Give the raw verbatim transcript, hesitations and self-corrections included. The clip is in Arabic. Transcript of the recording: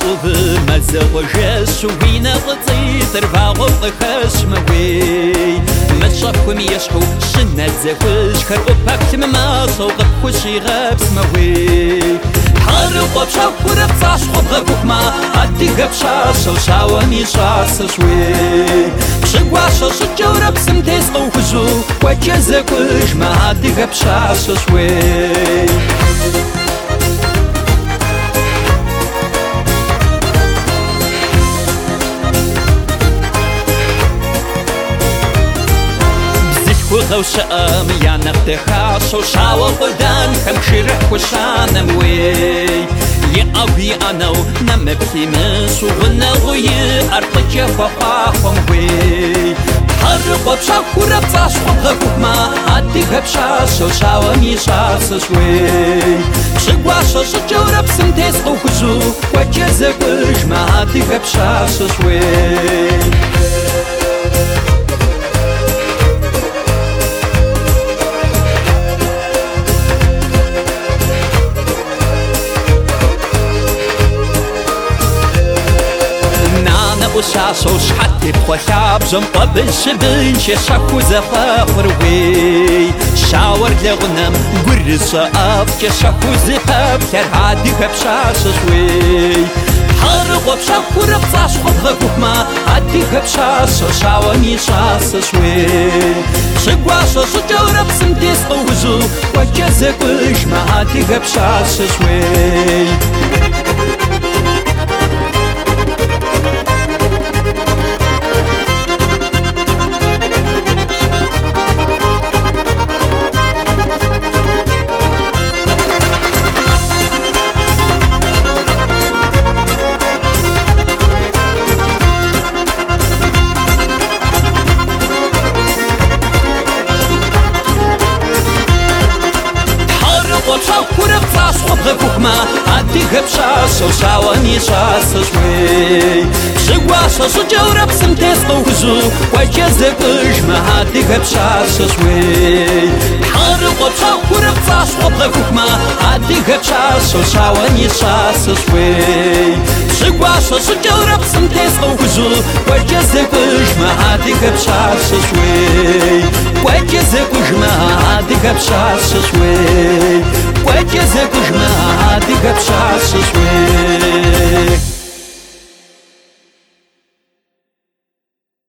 شوف مزق جس وين غطي ترفع غطخش موي مشاكم يشحو شنا زوج كرقو باكتم ما صوغ خوشي غاب سموي حارق بشاكور بصاش خبغبوك ما عدي غبشاش وشاواني شاس شوي بشقواش شجورة بسمتيس قوخجو وجزك وش ما عدي غبشاش شوي وغوشام يا نفتخاش وشاو غدان خمشيرح وشان موي يا أبي أنا نمبكي مش وغنى غي أرقك يا فقاهم وي حرق بشاكورة بصاش وغبوك ما عدي غبشاش وشاو ميشاس شوي بشقواش شجورة بسمتيس قوخجو وجزك وش ما عدي غبشاش شوي وشاشو شحتي بخوشاب جم قبل شبن شاكو زفاخر وي شاور لغنم قرص أب شاكو زفاب كرهادي بشاش شوي حرق بشاكو ربصاش خبغبوك ما عدي بشاش شاواني شاس شوي شقواش شجورة بسمتيس قوزو وجزك وش ما عدي بشاش شوي غبوك ما عدي غبشاش وشاواني شاس شوي شقواش شجورة بسمتيس قوزو وجزك وش ما عدي غبشاش شوي حارق بشاكورة بصاش غبوك ما عدي غبشاش وشاواني شاس شوي شقواش شجورة بسمتيس قوزو وجزك وش ما عدي غبشاش شوي وجزك وش ما عدي غبشاش شوي وجزك وش ما عدي غبشاش شوي